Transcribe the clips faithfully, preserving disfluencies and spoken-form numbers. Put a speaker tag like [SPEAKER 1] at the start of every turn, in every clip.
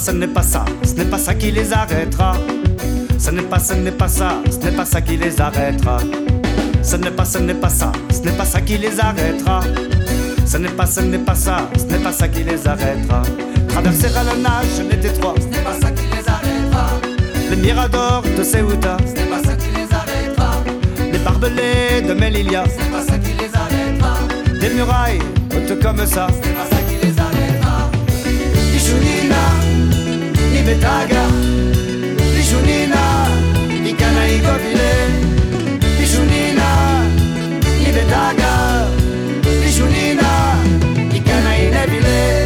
[SPEAKER 1] ce n'est pas ça, ce n'est pas ça qui les arrêtera. Ce n'est pas, ce n'est pas ça, ce n'est pas ça qui les arrêtera. Ce n'est pas, ce n'est pas ça, ce n'est pas ça qui les arrêtera. Ce n'est pas, ce n'est pas ça, ce n'est pas ça qui les arrêtera. Traverser à la nage les détroits, ce n'est pas ça qui les arrêtera. Les miradors de Ceuta, ce n'est pas ça qui les arrêtera. Les barbelés de Melilla, ce n'est pas ça qui les arrêtera. Des murailles hautes comme ça, ce n'est pas ça qui les arrêtera. Ni Junina, ni Betaga, ni Junina, ni Canaïgovile, ni Junina, ni Betaga, ni Junina, ni Canaïneville.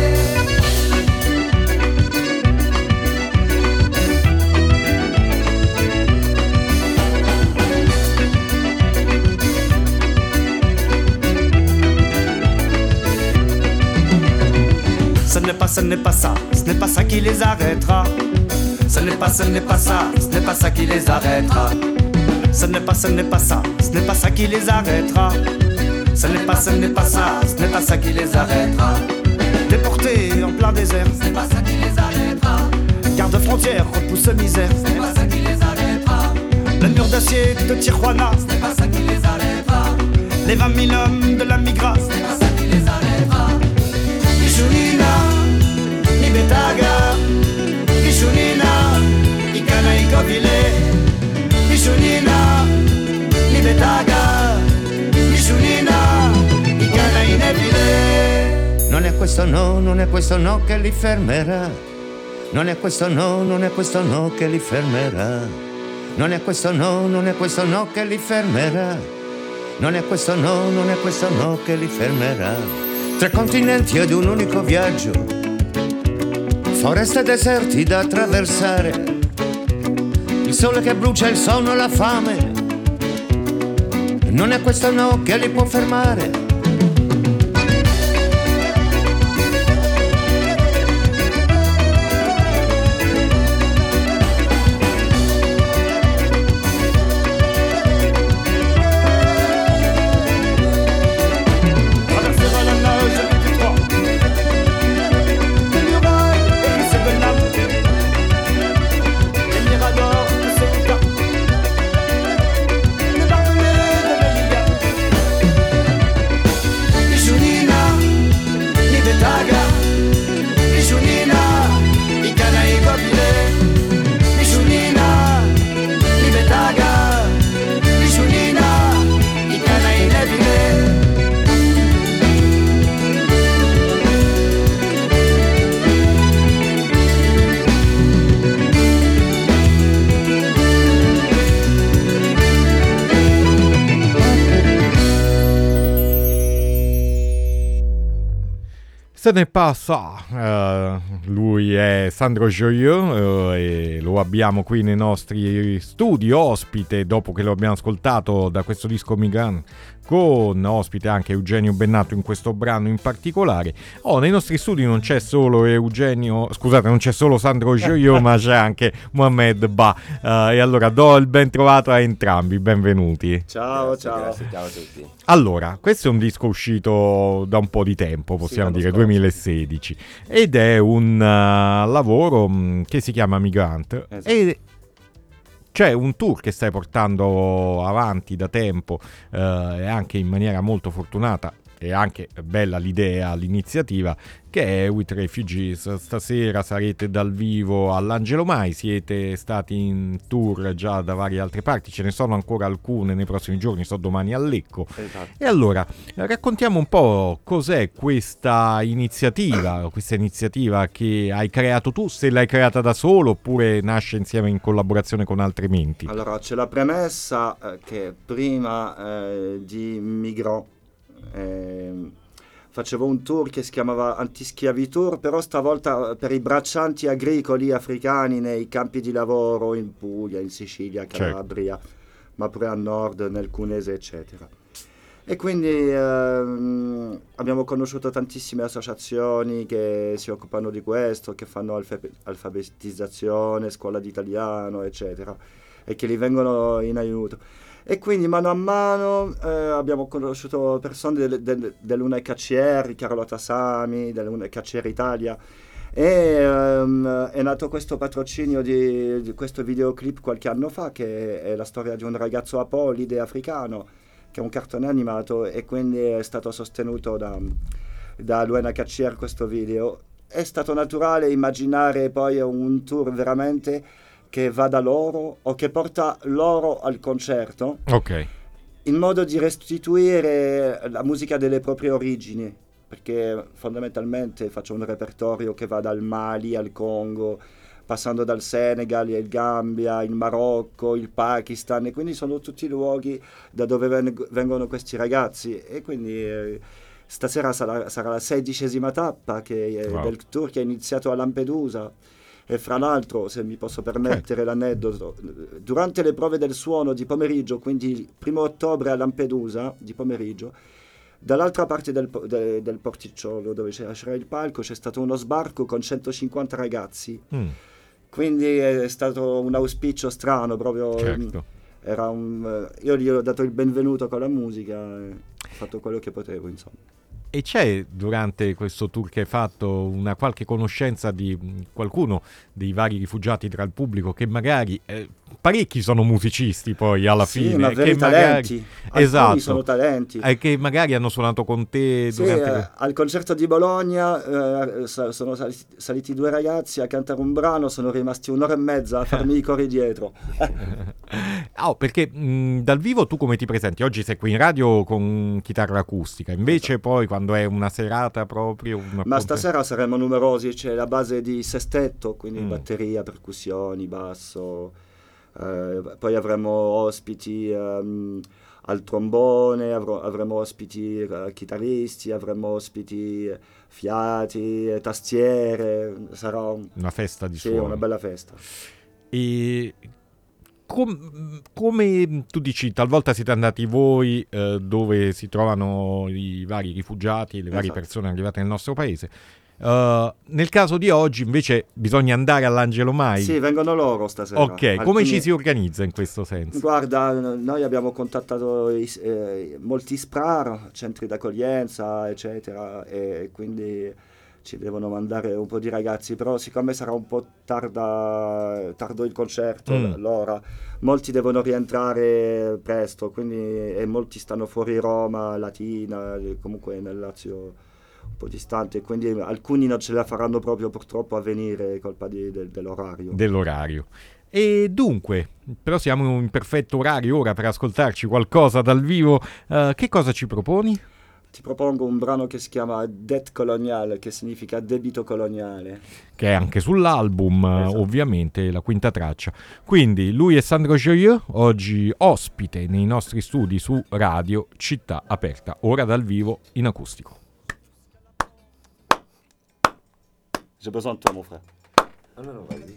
[SPEAKER 1] Ce n'est pas, ce n'est pas ça, ce n'est pas ça qui les arrêtera. Ce n'est pas, ce n'est pas ça, ce n'est pas ça qui les arrêtera. Ce n'est pas, ce n'est pas ça, ce n'est pas ça qui les arrêtera. Ce n'est pas, ce n'est pas ça, ce n'est pas ça qui les arrêtera. Déportés en plein désert, ce n'est pas ça qui les arrêtera. Garde frontière, repousse misère, ce n'est pas ça qui les arrêtera. Le mur d'acier de Tijuana, ce n'est pas ça qui les arrêtera. Les vingt mille hommes de la migra, ce n'est pas ça qui les arrêtera. Ni Junina, ni Betaga, ni Junina, ni Canaïgovile, ni Junina, ni Betaga, ni Junina, ni Canaïneville.
[SPEAKER 2] Non è questo no, non è questo no che li fermerà. Non è questo no, non è questo no che li fermerà. Non è questo no, non è questo no che li fermerà. Non è questo no, non è questo no che li fermerà. Tre continenti ed un unico viaggio, foreste e deserti da attraversare, il sole che brucia, il sonno, la fame. Non è questo no che li può fermare.
[SPEAKER 3] Ce n'est pas ça, uh, lui è Sandro Joyeux uh, e lo abbiamo qui nei nostri studi ospite dopo che lo abbiamo ascoltato da questo disco Migran, con ospite anche Eugenio Bennato in questo brano in particolare. Oh, nei nostri studi non c'è solo Eugenio, scusate, non c'è solo Sandro Joyeux, ma c'è anche Mohamed Ba. Uh, e allora do il ben trovato a entrambi, benvenuti.
[SPEAKER 4] Ciao,
[SPEAKER 5] grazie,
[SPEAKER 4] ciao.
[SPEAKER 5] Grazie, ciao a tutti.
[SPEAKER 3] Allora, questo è un disco uscito da un po' di tempo, possiamo sì, dire, scorso. duemilasedici, ed è un uh, lavoro mh, che si chiama Migrant, esatto. E c'è un tour che stai portando avanti da tempo uh, e anche in maniera molto fortunata, e anche bella l'idea, l'iniziativa, che è With Refugees. Stasera sarete dal vivo all'Angelo Mai, siete stati in tour già da varie altre parti, ce ne sono ancora alcune nei prossimi giorni, so domani a Lecco.
[SPEAKER 4] Esatto.
[SPEAKER 3] E allora raccontiamo un po' cos'è questa iniziativa, questa iniziativa che hai creato tu, se l'hai creata da solo oppure nasce insieme in collaborazione con altre menti.
[SPEAKER 4] Allora c'è la premessa eh, che prima eh, di Migrò Eh, facevo un tour che si chiamava Antischiavitour, però stavolta per i braccianti agricoli africani nei campi di lavoro in Puglia, in Sicilia, Calabria, certo. Ma pure a nord, nel Cunese, eccetera. E quindi ehm, abbiamo conosciuto tantissime associazioni che si occupano di questo, che fanno alfa- alfabetizzazione, scuola di italiano, eccetera, e che li vengono in aiuto. E quindi mano a mano eh, abbiamo conosciuto persone del, del, dell'U N H C R, Carlotta Sami, dell'U N H C R Italia, E um, è nato questo patrocinio di, di questo videoclip qualche anno fa, che è la storia di un ragazzo apolide africano, che è un cartone animato, e quindi è stato sostenuto da, dall'U N H C R questo video. È stato naturale immaginare poi un tour veramente che va da loro o che porta loro al concerto,
[SPEAKER 3] ok,
[SPEAKER 4] in modo di restituire la musica delle proprie origini, perché fondamentalmente faccio un repertorio che va dal Mali al Congo, passando dal Senegal, il Gambia, il Marocco, il Pakistan, e quindi sono tutti luoghi da dove ven- vengono questi ragazzi. E quindi eh, stasera sarà, sarà la sedicesima tappa che, eh,
[SPEAKER 3] wow.
[SPEAKER 4] del tour, che è iniziato a Lampedusa. E fra l'altro, se mi posso permettere l'aneddoto, durante le prove del suono di pomeriggio, quindi il primo ottobre a Lampedusa di pomeriggio, dall'altra parte del, de, del porticciolo dove c'era, c'era il palco, c'è stato uno sbarco con centocinquanta ragazzi.
[SPEAKER 3] Mm.
[SPEAKER 4] Quindi è stato un auspicio strano, proprio.
[SPEAKER 3] Certo.
[SPEAKER 4] Era un, io gli ho dato il benvenuto con la musica e ho fatto quello che potevo, insomma.
[SPEAKER 3] E c'è durante questo tour che hai fatto una qualche conoscenza di qualcuno dei vari rifugiati tra il pubblico, che magari eh, parecchi sono musicisti poi alla
[SPEAKER 4] sì,
[SPEAKER 3] fine,
[SPEAKER 4] ma veri
[SPEAKER 3] che
[SPEAKER 4] talenti.
[SPEAKER 3] magari,
[SPEAKER 4] Alcuni
[SPEAKER 3] esatto,
[SPEAKER 4] sono talenti,
[SPEAKER 3] eh, che magari hanno suonato con te
[SPEAKER 4] sì,
[SPEAKER 3] durante
[SPEAKER 4] eh, al concerto di Bologna eh, sono saliti, saliti due ragazzi a cantare un brano, sono rimasti un'ora e mezza a farmi i cori dietro.
[SPEAKER 3] Oh, perché mh, dal vivo tu come ti presenti? Oggi sei qui in radio con chitarra acustica, invece
[SPEAKER 4] esatto.
[SPEAKER 3] poi quando è una serata proprio... Una
[SPEAKER 4] Ma stasera saremo numerosi, c'è la base di sestetto, quindi
[SPEAKER 3] Mm.
[SPEAKER 4] batteria, percussioni, basso, eh, poi avremo ospiti ehm, al trombone, avrò, avremo ospiti eh, chitarristi, avremo ospiti eh, fiati, eh, tastiere, sarà un-
[SPEAKER 3] una festa di
[SPEAKER 4] sì,
[SPEAKER 3] suoni.
[SPEAKER 4] una bella festa.
[SPEAKER 3] E com- come tu dici, talvolta siete andati voi eh, dove si trovano i vari rifugiati, le varie
[SPEAKER 4] Esatto.
[SPEAKER 3] persone arrivate nel nostro paese. Uh, nel caso di oggi invece bisogna andare all'Angelo Mai.
[SPEAKER 4] Sì, vengono loro stasera.
[SPEAKER 3] Ok, come
[SPEAKER 4] Alcuni-
[SPEAKER 3] ci si organizza in questo senso?
[SPEAKER 4] Guarda, noi abbiamo contattato i- eh, molti S P R A R, centri d'accoglienza, eccetera, e quindi ci devono mandare un po' di ragazzi, però siccome sarà un po' tarda, tardo il concerto,
[SPEAKER 3] Mm.
[SPEAKER 4] l'ora, molti devono rientrare presto, quindi, e molti stanno fuori Roma, Latina, comunque nel Lazio un po' distante, quindi alcuni non ce la faranno proprio purtroppo a venire colpa di- del- dell'orario.
[SPEAKER 3] Dell'orario. E dunque, però siamo in perfetto orario ora per ascoltarci qualcosa dal vivo. Uh, che cosa ci proponi?
[SPEAKER 4] Ti propongo un brano che si chiama Debt Colonial, che significa debito coloniale.
[SPEAKER 3] Che è anche sull'album,
[SPEAKER 4] Esatto.
[SPEAKER 3] ovviamente, la quinta traccia. Quindi lui è Sandro Joyeux, oggi ospite nei nostri studi su Radio Città Aperta, ora dal vivo in acustico.
[SPEAKER 4] J'ai besoin de toi, mon frère.
[SPEAKER 2] Ah, no, no, vai.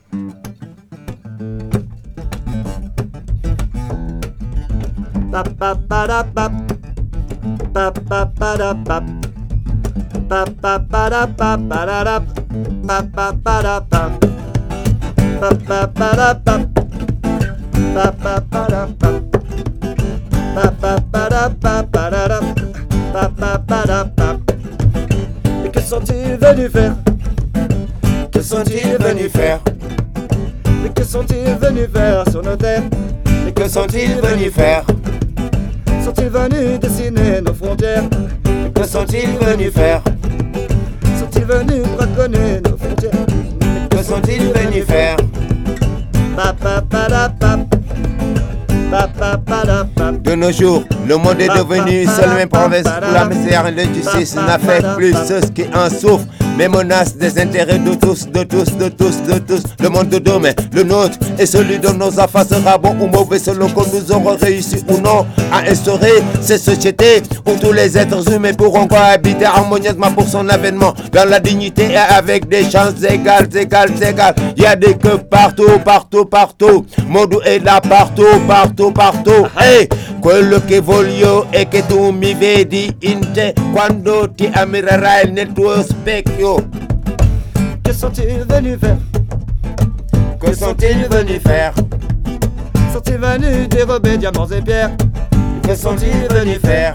[SPEAKER 4] Pa pa pa da pa. Pa pa pa da pa. Pa pa pa da pa pa da da. Pa pa pa da pa. Pa pa pa da pa. Pa pa pa da pa. Pa pa pa da pa pa da da. Pa pa pa da pa. Et que sont-ils venus faire?
[SPEAKER 2] Que sont-ils venus faire?
[SPEAKER 4] Mais que sont-ils venus faire sur nos terres? Mais
[SPEAKER 2] Que sont-ils venus faire?
[SPEAKER 4] Sont-ils venus dessiner nos frontières?
[SPEAKER 2] Que sont-ils venus faire?
[SPEAKER 4] Sont-ils venus braconner nos frontières?
[SPEAKER 2] Que sont-ils venus faire?
[SPEAKER 4] Pa pa pa da pa. Pa pa pa da pa.
[SPEAKER 2] De nos jours, le monde est devenu seulement province où la misère et l'injustice n'affectent plus ceux qui en souffrent, mais menacent des intérêts de tous, de tous, de tous, de tous. Le monde de demain, le nôtre et celui de nos enfants sera bon ou mauvais selon que nous aurons réussi ou non à instaurer ces sociétés où tous les êtres humains pourront cohabiter harmonieusement pour son avènement dans la dignité et avec des chances égales, égales, égales. Il y a des que partout, partout, partout. Mondo est là partout, partout, partout. Hey, quello che voglio è che tu mi vedi in te quando ti ammirerai nel tuo specchio.
[SPEAKER 4] Que sont-ils venus faire?
[SPEAKER 2] Que sont-ils venus faire?
[SPEAKER 4] Sont-ils venus dérober diamants et pierres?
[SPEAKER 2] Que sont-ils venus faire?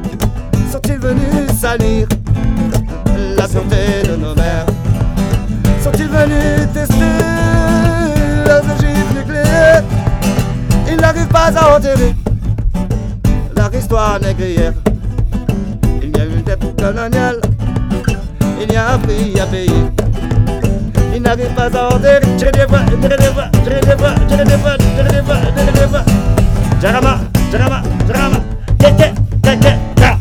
[SPEAKER 4] Sont-ils venus salir la santé de nos mères? Sont-ils venus tester leurs ogives nucléaires? Ils n'arrivent pas à enterrer leur histoire négrière. Il y a une dette coloniale, il y a un prix à payer. Ils n'arrivent pas à enterrer. Tirez des voix, tirez des voix, tirez des voix, tirez des voix, tirez des voix, tirez des voix. Jarama, Jarama, Jarama, che che, che che, che.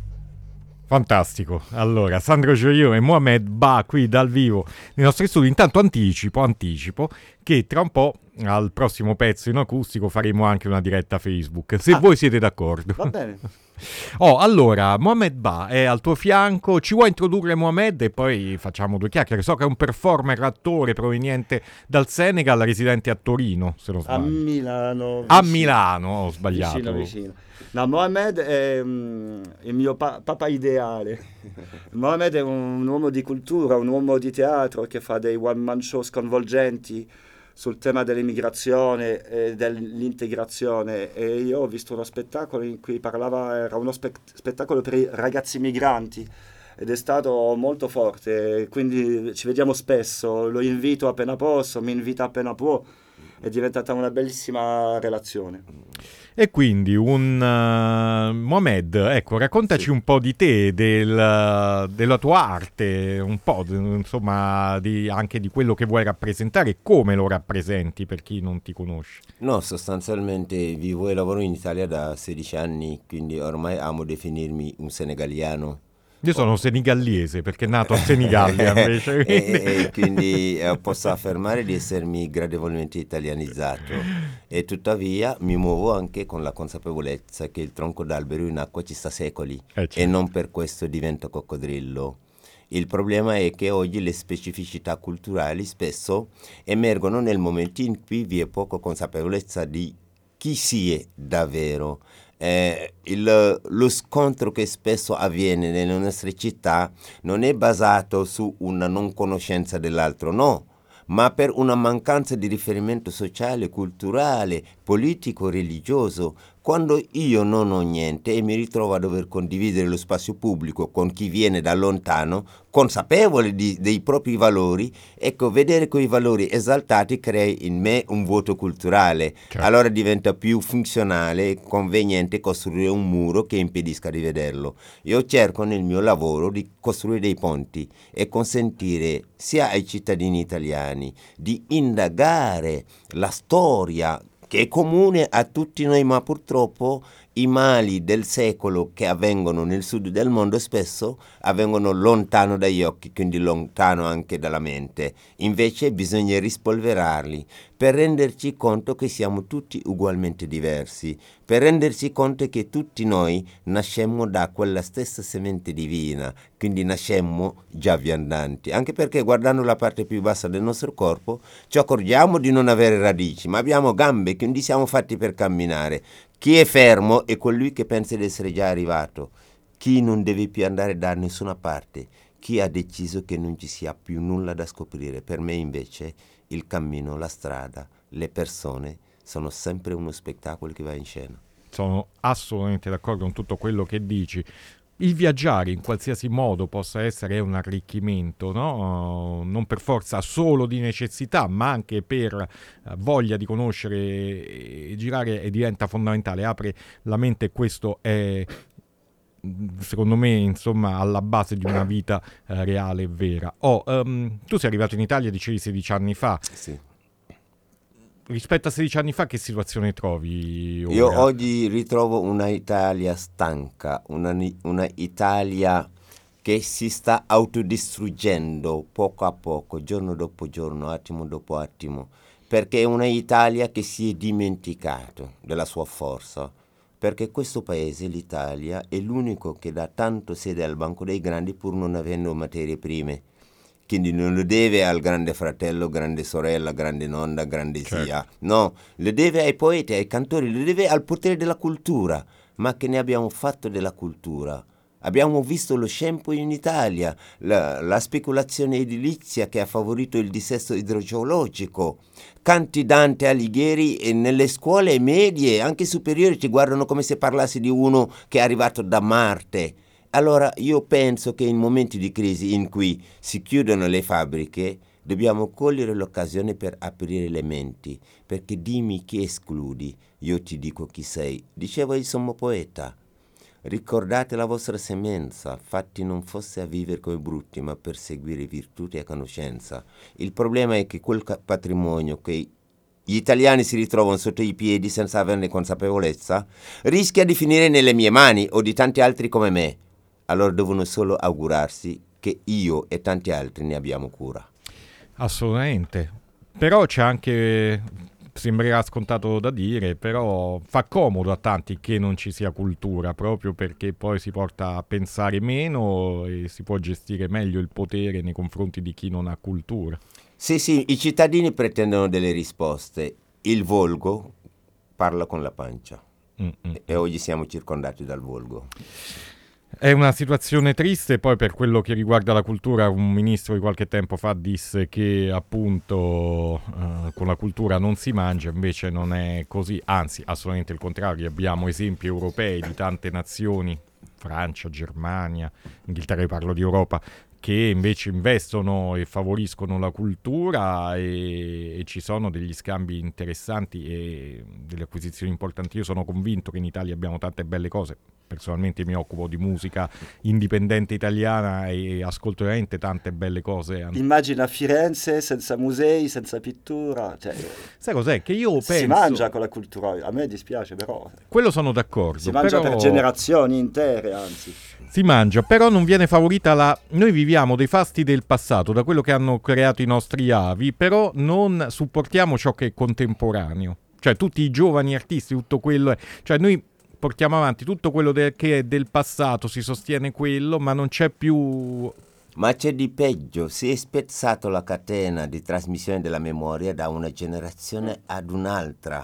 [SPEAKER 3] Fantastico. Allora, Sandro Gioio e Mohamed Ba qui dal vivo nei nostri studi. Intanto anticipo, anticipo che tra un po' al prossimo pezzo in acustico faremo anche una diretta Facebook, se ah, voi siete d'accordo.
[SPEAKER 4] Va bene.
[SPEAKER 3] Oh, allora, Mohamed Ba è al tuo fianco, ci vuoi introdurre Mohamed e poi facciamo due chiacchiere? So che è un performer, attore proveniente dal Senegal, residente a Torino, se non sbaglio.
[SPEAKER 4] A Milano.
[SPEAKER 3] A Milano, ho sbagliato.
[SPEAKER 4] Vicino, vicino. No, Mohamed è um, il mio pa- papà ideale. Mohamed è un uomo di cultura, un uomo di teatro che fa dei one-man show sconvolgenti sul tema dell'immigrazione e dell'integrazione, e io ho visto uno spettacolo in cui parlava, era uno spe- spettacolo per i ragazzi migranti ed è stato molto forte, quindi ci vediamo spesso, lo invito appena posso, mi invita appena può, è diventata una bellissima relazione.
[SPEAKER 3] E quindi un uh, Mohamed, ecco, raccontaci sì. un po' di te, del, della tua arte, un po' insomma di, anche di quello che vuoi rappresentare e come lo rappresenti per chi non ti conosce.
[SPEAKER 5] No, sostanzialmente vivo e lavoro in Italia da sedici anni, quindi ormai amo definirmi un senegaliano.
[SPEAKER 3] Io sono senegallese perché è nato a Senigallia invece.
[SPEAKER 5] Quindi, e, e quindi eh, posso affermare di essermi gradevolmente italianizzato e tuttavia mi muovo anche con la consapevolezza che il tronco d'albero in acqua ci sta secoli eh, certo. e non per questo diventa coccodrillo. Il problema è che oggi le specificità culturali spesso emergono nel momento in cui vi è poca consapevolezza di chi si è davvero. Eh, il, lo scontro che spesso avviene nelle nostre città non è basato su una non conoscenza dell'altro, no, ma per una mancanza di riferimento sociale, culturale, politico, religioso. Quando io non ho niente e mi ritrovo a dover condividere lo spazio pubblico con chi viene da lontano, consapevole di, dei propri valori, ecco, vedere quei valori esaltati crea in me un vuoto culturale. Certo. Allora diventa più funzionale e conveniente costruire un muro che impedisca di vederlo. Io cerco nel mio lavoro di costruire dei ponti e consentire sia ai cittadini italiani di indagare la storia che è comune a tutti noi, ma purtroppo i mali del secolo che avvengono nel sud del mondo spesso avvengono lontano dagli occhi, quindi lontano anche dalla mente. Invece bisogna rispolverarli per renderci conto che siamo tutti ugualmente diversi, per renderci conto che tutti noi nascemmo da quella stessa semente divina, quindi nascemmo già viandanti. Anche perché guardando la parte più bassa del nostro corpo ci accorgiamo di non avere radici, ma abbiamo gambe, quindi siamo fatti per camminare. Chi è fermo è colui che pensa di essere già arrivato, chi non deve più andare da nessuna parte, chi ha deciso che non ci sia più nulla da scoprire. Per me invece il cammino, la strada, le persone sono sempre uno spettacolo che va in scena.
[SPEAKER 3] Sono assolutamente d'accordo con tutto quello che dici. Il viaggiare in qualsiasi modo possa essere un arricchimento, no? Non per forza solo di necessità, ma anche per uh, voglia di conoscere e, e girare, e diventa fondamentale, apre la mente, e questo è secondo me insomma alla base di una vita uh, reale e vera. Oh, um, tu sei arrivato in Italia, dicevi sedici anni fa.
[SPEAKER 5] Sì.
[SPEAKER 3] Rispetto a sedici anni fa che situazione trovi ora?
[SPEAKER 5] Io oggi ritrovo una Italia stanca, una, una Italia che si sta autodistruggendo poco a poco, giorno dopo giorno, attimo dopo attimo, perché è una Italia che si è dimenticato della sua forza, perché questo paese, l'Italia, è l'unico che dà tanto sede al banco dei grandi pur non avendo materie prime. Quindi non lo deve al grande fratello, grande sorella, grande nonna, grande zia. Certo. No, lo deve ai poeti, ai cantori, lo deve al potere della cultura. Ma che ne abbiamo fatto della cultura? Abbiamo visto lo scempio in Italia, la, la speculazione edilizia che ha favorito il dissesto idrogeologico. Canti Dante Alighieri e nelle scuole medie, anche superiori, ci guardano come se parlassi di uno che è arrivato da Marte. Allora io penso che in momenti di crisi in cui si chiudono le fabbriche Dobbiamo cogliere l'occasione per aprire le menti, perché dimmi chi escludi, io ti dico chi sei, diceva il sommo poeta. Ricordate la vostra semenza, fatti non fosse a vivere come brutti, ma per seguire virtù e conoscenza. Il problema è che quel patrimonio che gli italiani si ritrovano sotto i piedi senza averne consapevolezza, rischia di finire nelle mie mani o di tanti altri come me. Allora devono solo augurarsi che io e tanti altri ne abbiamo cura.
[SPEAKER 3] Assolutamente. Però c'è anche, sembrerà scontato da dire, però fa comodo a tanti che non ci sia cultura, proprio perché poi si porta a pensare meno e si può gestire meglio il potere nei confronti di chi non ha cultura.
[SPEAKER 5] Sì, sì, i cittadini pretendono delle risposte. Il volgo parla con la pancia. Mm-mm. E oggi siamo circondati dal volgo.
[SPEAKER 3] È una situazione triste. Poi per quello che riguarda la cultura, un ministro di qualche tempo fa disse che appunto eh, con la cultura non si mangia, invece non è così, anzi assolutamente il contrario. Abbiamo esempi europei di tante nazioni, Francia, Germania, Inghilterra, io parlo di Europa, che invece investono e favoriscono la cultura e, e ci sono degli scambi interessanti e delle acquisizioni importanti. Io sono convinto che in Italia abbiamo tante belle cose. Personalmente mi occupo di musica indipendente italiana e ascolto veramente tante belle cose.
[SPEAKER 4] Immagina Firenze senza musei, senza pittura. Cioè,
[SPEAKER 3] sai cos'è? Che io penso...
[SPEAKER 4] Si mangia con la cultura, a me dispiace però.
[SPEAKER 3] Quello sono d'accordo.
[SPEAKER 4] Si mangia
[SPEAKER 3] però...
[SPEAKER 4] per generazioni intere, anzi.
[SPEAKER 3] Si mangia, però non viene favorita la... Noi viviamo dei fasti del passato, da quello che hanno creato i nostri avi, però non supportiamo ciò che è contemporaneo. Cioè tutti i giovani artisti, tutto quello... È... Cioè noi... portiamo avanti tutto quello de- che è del passato, si sostiene quello, ma non c'è più...
[SPEAKER 5] Ma c'è di peggio, si è spezzato la catena di trasmissione della memoria da una generazione ad un'altra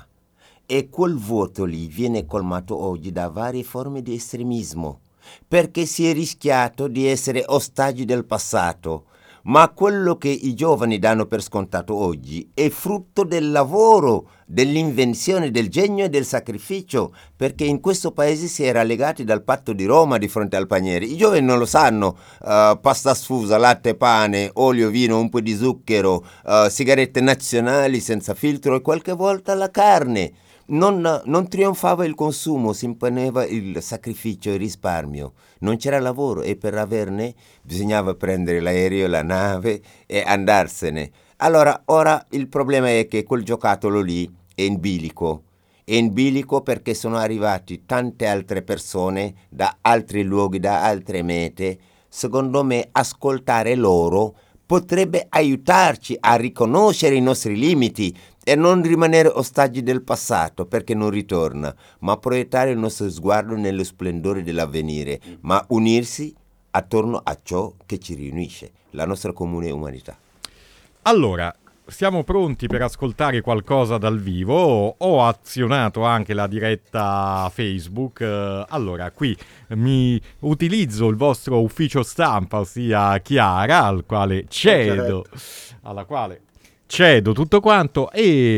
[SPEAKER 5] e quel vuoto lì viene colmato oggi da varie forme di estremismo, perché si è rischiato di essere ostaggi del passato. Ma quello che i giovani danno per scontato oggi è frutto del lavoro, dell'invenzione, del genio e del sacrificio, perché in questo paese si era legati dal patto di Roma di fronte al paniere. I giovani non lo sanno, uh, pasta sfusa, latte, pane, olio, vino, un po' di zucchero, uh, sigarette nazionali senza filtro e qualche volta la carne. Non, non trionfava il consumo, si imponeva il sacrificio e il risparmio. Non c'era lavoro e per averne bisognava prendere l'aereo, la nave e andarsene. Allora, ora il problema è che quel giocattolo lì è in bilico. È in bilico perché sono arrivati tante altre persone da altri luoghi, da altre mete. Secondo me ascoltare loro potrebbe aiutarci a riconoscere i nostri limiti e non rimanere ostaggi del passato perché non ritorna, ma proiettare il nostro sguardo nello splendore dell'avvenire, ma unirsi attorno a ciò che ci riunisce, la nostra comune umanità.
[SPEAKER 3] Allora, siamo pronti per ascoltare qualcosa dal vivo. Ho azionato anche la diretta Facebook. Allora, qui mi utilizzo il vostro ufficio stampa, ossia Chiara, al quale cedo, alla quale cedo tutto quanto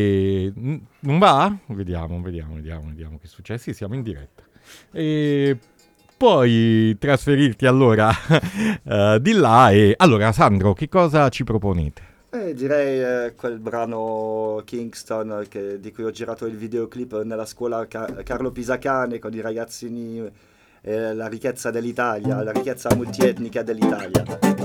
[SPEAKER 3] e non va? Vediamo, vediamo, vediamo, vediamo che succede. Sì, siamo in diretta. E puoi trasferirti allora uh, di là e allora Sandro, che cosa ci proponete?
[SPEAKER 4] Eh, direi eh, quel brano Kingston che, di cui ho girato il videoclip nella scuola Ca- Carlo Pisacane con i ragazzini, eh, la ricchezza dell'Italia, la ricchezza multietnica dell'Italia.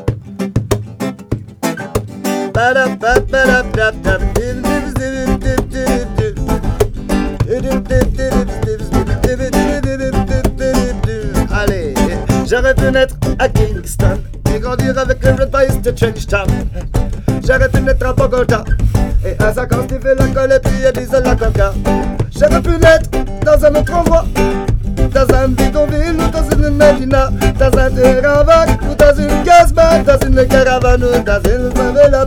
[SPEAKER 4] Allez, j'aurais pu naître à Kingston et grandir avec les Red Boys de Trenchtown. J'aurais pu naître à Bogota et à Zagan, Steve la colle et puis Elise la coca. J'aurais pu naître dans un autre endroit, dans un bidonville ou dans une Medina, dans un terrain ou dans une casbah, dans une caravane ou dans une favela.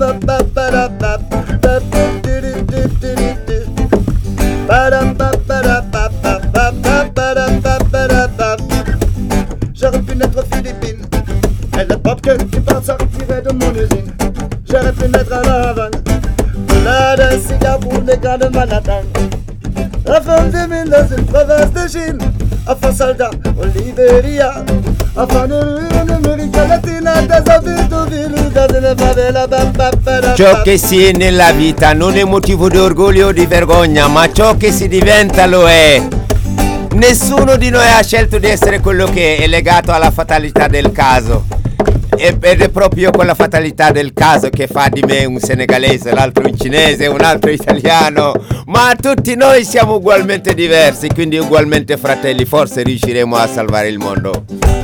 [SPEAKER 4] J'aurais pu naître aux Philippines et le popcorn qui part sortirait de mon usine. J'aurais pu naître à La Havane, là d'un cigare pour les gars de Manhattan. La femme des mines dans une province de Chine, enfant soldat au Libéria, a fare l'America Latina, delle favela.
[SPEAKER 5] Ciò che si è nella vita non è motivo di orgoglio o di vergogna, ma ciò che si diventa lo è. Nessuno di noi ha scelto di essere quello che è, legato alla fatalità del caso. Ed è proprio quella fatalità del caso che fa di me un senegalese, l'altro un cinese, un altro italiano. Ma tutti noi siamo ugualmente diversi, quindi ugualmente fratelli. Forse riusciremo a salvare il mondo.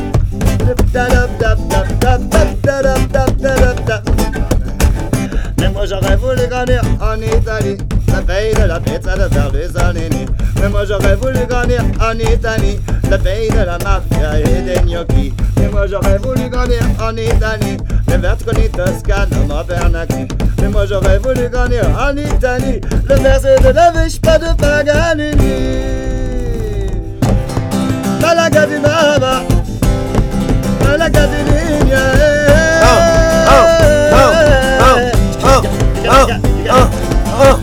[SPEAKER 4] Mais moi j'aurais voulu grandir en Italie, le pays de la pizza de Berlusconi. Mais moi j'aurais voulu grandir en Italie, le pays de la mafia et des gnocchi. Mais moi j'aurais voulu grandir en Italie, les verticoli toscano ma Bernacchi. Mais moi j'aurais voulu grandir en Italie, le verset de la Vespa de Paganini. Malaga di Mama, Malaga di Ligna.
[SPEAKER 5] Oh, oh, oh, oh. Oh, oh, oh.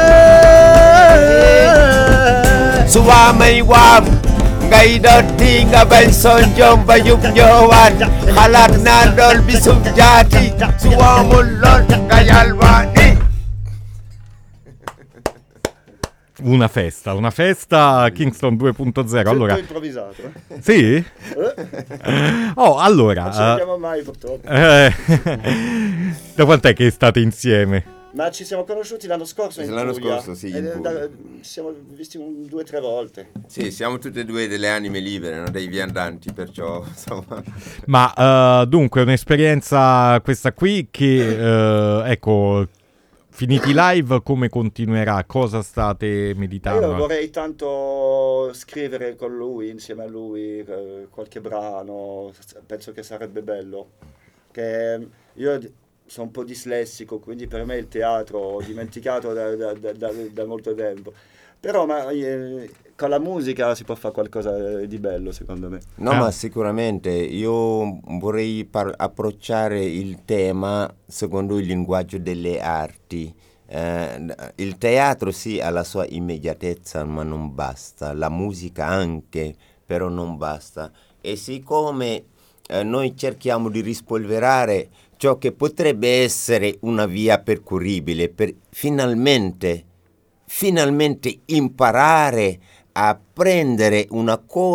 [SPEAKER 5] Suwamay wam ngay dotti nga bay son jom ba yub jowan xalaat naa dool bisum jaati suwamul lol nga yalwaani.
[SPEAKER 3] Una festa, una festa Kingston due punto zero. Allora,
[SPEAKER 4] improvvisato. Eh?
[SPEAKER 3] Sì?
[SPEAKER 4] Eh?
[SPEAKER 3] Oh, allora.
[SPEAKER 4] Non ci vediamo mai purtroppo.
[SPEAKER 3] Eh, da quant'è che state insieme?
[SPEAKER 4] Ma ci siamo conosciuti l'anno scorso in
[SPEAKER 5] L'anno
[SPEAKER 4] Puglia.
[SPEAKER 5] scorso, sì,
[SPEAKER 4] E
[SPEAKER 5] in Puglia.
[SPEAKER 4] da, ci siamo visti un, due o tre volte.
[SPEAKER 5] Sì, siamo tutte e due delle anime libere, no? Dei viandanti, perciò insomma.
[SPEAKER 3] Ma uh, dunque un'esperienza questa qui che, uh, ecco, finiti live come continuerà? Cosa state meditando?
[SPEAKER 4] Io vorrei tanto scrivere con lui, insieme a lui, eh, qualche brano, penso che sarebbe bello. Che io sono un po' dislessico, quindi per me il teatro ho dimenticato da, da, da, da, da molto tempo. Però ma, eh, con la musica si può fare qualcosa di bello, secondo me.
[SPEAKER 5] No,
[SPEAKER 3] Ah.
[SPEAKER 5] ma sicuramente io vorrei par- approcciare il tema secondo il linguaggio delle arti. Eh, il teatro sì ha la sua immediatezza, ma non basta. La musica anche, però non basta. E siccome eh, noi cerchiamo di rispolverare ciò che potrebbe essere una via percorribile per finalmente, finalmente imparare a prendere una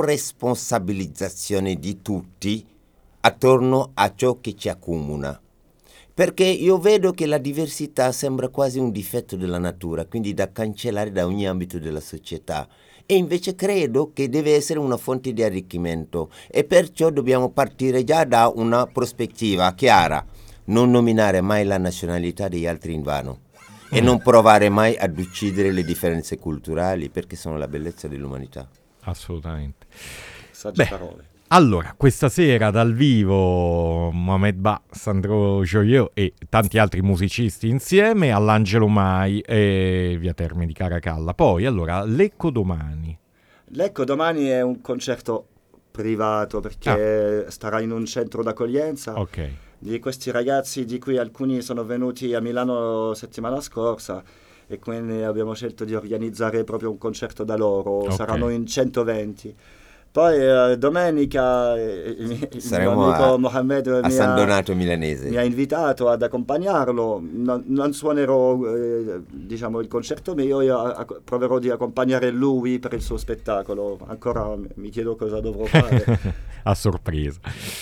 [SPEAKER 5] corresponsabilizzazione di tutti attorno a ciò che ci accomuna. Perché io vedo che la diversità sembra quasi un difetto della natura, quindi da cancellare da ogni ambito della società. E invece credo che deve essere una fonte di arricchimento e perciò dobbiamo partire già da una prospettiva chiara, non nominare mai la nazionalità degli altri invano e non provare mai ad uccidere le differenze culturali perché sono la bellezza dell'umanità.
[SPEAKER 3] Assolutamente.
[SPEAKER 4] Sagge
[SPEAKER 3] Beh,
[SPEAKER 4] parole.
[SPEAKER 3] allora, questa sera dal vivo Mohamed Ba, Sandro Joyeux e tanti altri musicisti insieme all'Angelo Mai e via Terme di Caracalla. Poi, allora, Lecco domani.
[SPEAKER 4] Lecco domani è un concerto privato perché starà in un centro d'accoglienza.
[SPEAKER 3] Ok.
[SPEAKER 4] Di questi ragazzi di cui alcuni sono venuti a Milano settimana scorsa e quindi abbiamo scelto di organizzare proprio un concerto da loro.
[SPEAKER 3] Ok.
[SPEAKER 4] Saranno in centoventi. Poi eh, domenica eh, il, mio- il
[SPEAKER 5] Saremo
[SPEAKER 4] mio amico
[SPEAKER 5] a-
[SPEAKER 4] Mohamed
[SPEAKER 5] A
[SPEAKER 4] mi
[SPEAKER 5] San
[SPEAKER 4] ha,
[SPEAKER 5] Donato Milanese.
[SPEAKER 4] mi ha invitato ad accompagnarlo. Non, non suonerò eh, diciamo il concerto mio, io a- proverò di accompagnare lui per il suo spettacolo. Ancora mi chiedo cosa dovrò fare.
[SPEAKER 3] A sorpresa.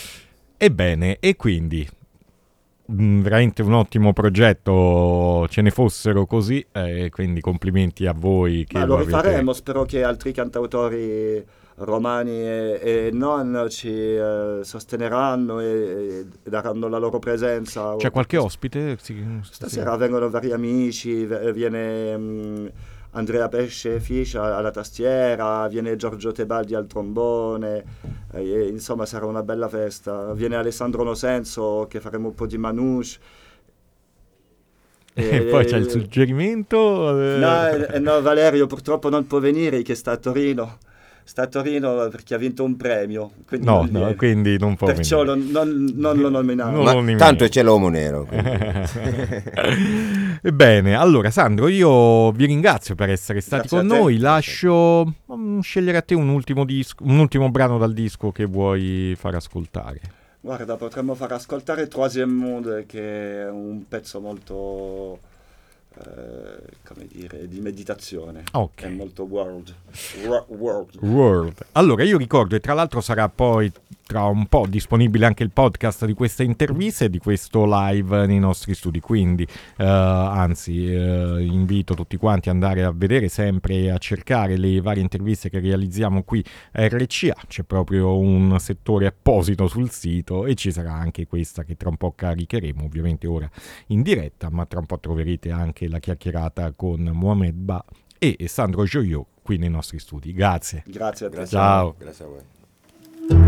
[SPEAKER 3] Ebbene, e quindi mh, veramente un ottimo progetto, ce ne fossero così, eh, quindi complimenti a voi che
[SPEAKER 4] Ma
[SPEAKER 3] lo
[SPEAKER 4] lo
[SPEAKER 3] avete.
[SPEAKER 4] rifaremo, spero che altri cantautori romani e, e non ci eh, sosteneranno e, e daranno la loro presenza.
[SPEAKER 3] C'è qualche ospite? Sì,
[SPEAKER 4] Stasera vengono vari amici, v- viene mm, Andrea Pesce Fiscia alla tastiera, viene Giorgio Tebaldi al trombone, eh, e, insomma sarà una bella festa. Viene Alessandro Nosenso che faremo un po' di manouche.
[SPEAKER 3] E poi c'è il suggerimento. eh,
[SPEAKER 4] No, eh, no, Valerio purtroppo non può venire che sta a Torino. sta a Torino perché ha vinto un premio. Quindi
[SPEAKER 3] no,
[SPEAKER 4] non
[SPEAKER 3] no, quindi non può
[SPEAKER 4] Perciò
[SPEAKER 3] venire.
[SPEAKER 4] non, non, non lo nominavo.
[SPEAKER 5] Ma
[SPEAKER 3] non
[SPEAKER 5] tanto c'è l'uomo nero.
[SPEAKER 3] Bene, allora Sandro, io vi ringrazio per essere stati
[SPEAKER 4] Grazie
[SPEAKER 3] con
[SPEAKER 4] a te.
[SPEAKER 3] noi. Lascio um, scegliere a te un ultimo disco, un ultimo brano dal disco che vuoi far ascoltare.
[SPEAKER 4] Guarda, potremmo far ascoltare Troisième Monde, che è un pezzo molto, eh, come dire, di meditazione.
[SPEAKER 3] Ok.
[SPEAKER 4] È molto world. Wo- world.
[SPEAKER 3] World. Allora io ricordo, e tra l'altro sarà poi tra un po' disponibile anche il podcast di queste interviste e di questo live nei nostri studi, quindi eh, anzi eh, invito tutti quanti ad andare a vedere sempre e a cercare le varie interviste che realizziamo qui a R C A. C'è proprio un settore apposito sul sito e ci sarà anche questa che tra un po' caricheremo, ovviamente ora in diretta, ma tra un po' troverete anche la chiacchierata con Mohamed Ba e Sandro Gioiot qui nei nostri studi. Grazie.
[SPEAKER 4] Grazie a te.
[SPEAKER 5] Grazie
[SPEAKER 3] Ciao.
[SPEAKER 5] a voi. Grazie a voi.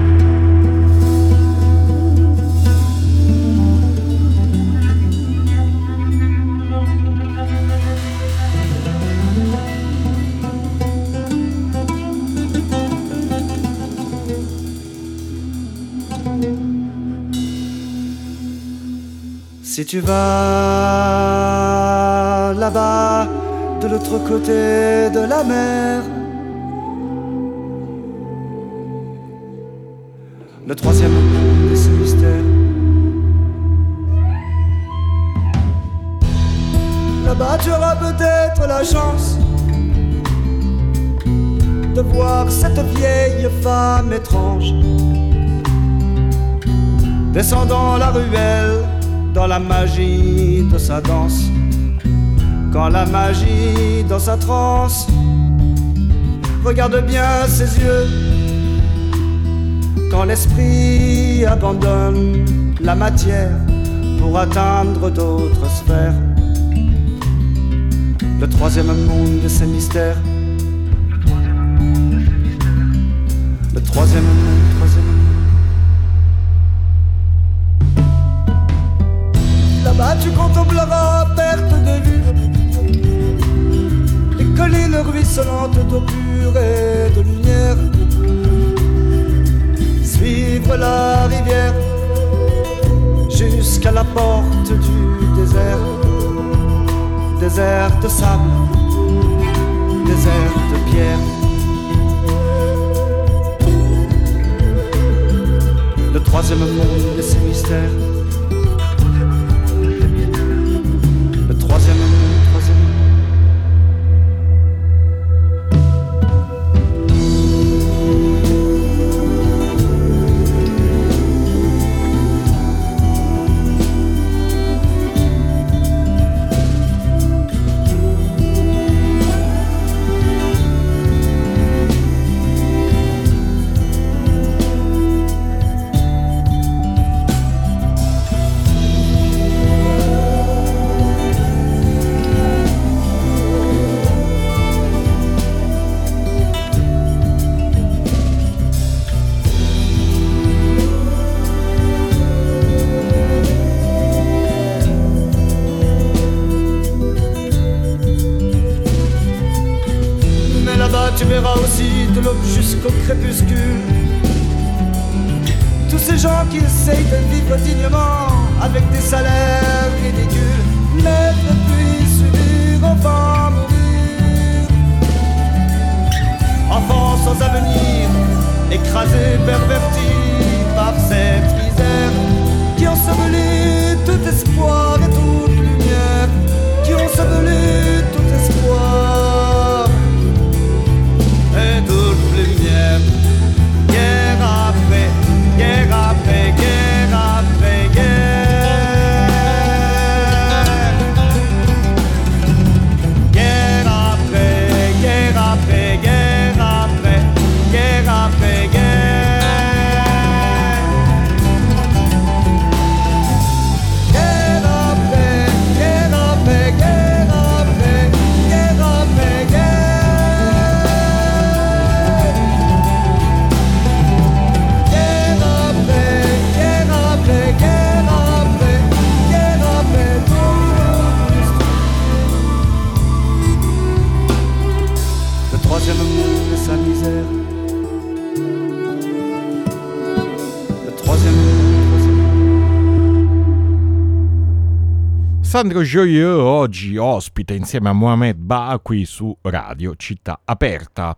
[SPEAKER 1] Si tu vas là-bas, de l'autre côté de la mer, le troisième de ce mystère, là-bas tu auras peut-être la chance de voir cette vieille femme étrange descendant la ruelle dans la magie de sa danse. Quand la magie dans sa transe, regarde bien ses yeux. Quand l'esprit abandonne la matière pour atteindre d'autres sphères, le troisième monde de ses mystères. Le troisième monde, troisième monde. Là-bas tu contempleras à perte de vue les collines ruisselantes d'eau pure et de lumière. Suivre la rivière jusqu'à la porte du désert. Désert de sable, désert de pierre. Le troisième monde et ses mystères. Troisième monde, troisième monde. Tu verras aussi de l'aube jusqu'au crépuscule tous ces gens qui essayent de vivre dignement avec des salaires ridicules, naître puis subir, enfin mourir. Enfants sans avenir, écrasés, pervertis par cette misère qui ensevelit tout espoir et toute lumière, qui ensevelit tout espoir et toute lumière. Guerre après, guerre après, guerre après guerre. Guerre après, guerre après, guerre après, guerre après guerre. Guerre après, guerre après, guerre après.
[SPEAKER 3] Sandro Joyeux oggi ospite insieme a Mohamed Ba qui su Radio Città Aperta.